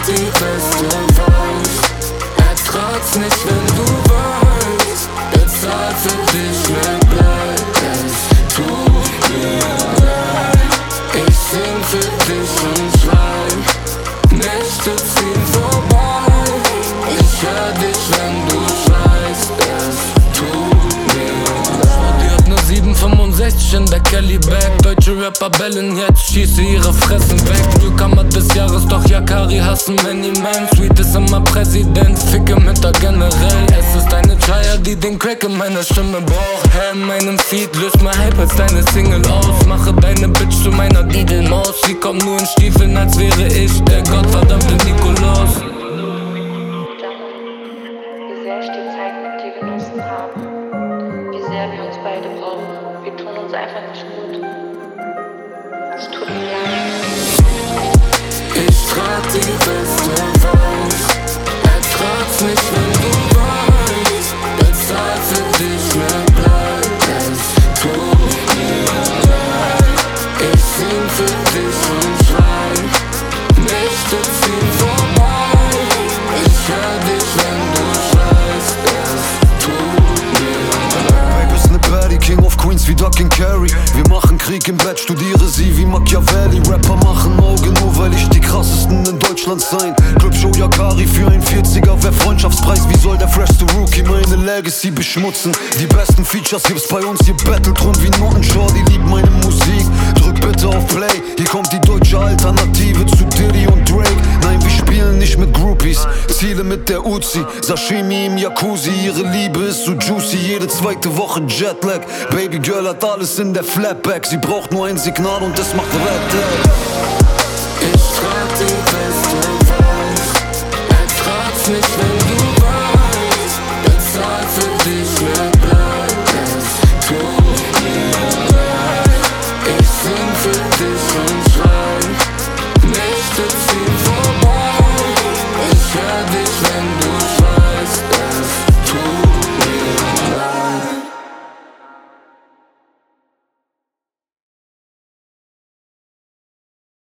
die beste Weiß. Ertrag's nicht, wenn du weißt, bezahl für dich mit Blei. Es tut mir leid, ich sing für dich und schrei. Nächte ziehen vorbei, ich hör dich, wenn du schreist. Es tut mir leid. Die hat nur 7,65 in der Kelly-Bag. Deutsche Rapper bellen jetzt, schieße ihre Fressen weg. Newcomer des Jahres, doch Yakari hassen Many Man. Sweet ist immer Präsident, ficke Mütter generell. Es ist eine Chaya, die den Crack in meiner Stimme braucht. Hä, in meinem Feed löst mehr Hype als deine Single aus. Mache deine Bitch zu meiner Didelmaus. Sie kommt nur in Stiefeln, als wäre ich der gottverdammte Nikolaus. Wie sehr ich die Zeit mit dir genossen habe, wie sehr wir uns beide brauchen. Wir tun uns einfach nicht gut. Es tut mir leid. Ich trag die beste Weiß. Ertrag's nicht, wenn du weißt, bezahl für dich mit Blei. Es tut mir leid, ich sing für dich und schrei. Nächte ziehen vorbei, ich hör dich, wenn du schreist. Es tut mir leid. Baby ist ne Baddie, King of Queens wie Duck and Carry. Wir machen Krieg im Bett, studiere sie wie Machiavelli. Rapper machen Augen, nur weil ich die krassesten in Deutschland sein. Clubshow Yakari für ein 40er, wär Freundschaftspreis. Wie soll der freshste Rookie meine Legacy beschmutzen? Die besten Features gibt's bei uns, ihr bettelt rum wie Notenschau. Die liebt meine Musik, drück bitte auf Play. Hier kommt die deutsche Alternative zu Diddy und Drake. Nein, wir spielen nicht mit Groupies, Ziele mit der Uzi. Sashimi im Jacuzzi, ihre Liebe ist so juicy. Jede zweite Woche Jetlag, Baby Girl hat alles in der Flatback. Sie braucht nur ein Signal und das macht Red. Ich trag die beste Weiß. Ertrag's nicht, wenn du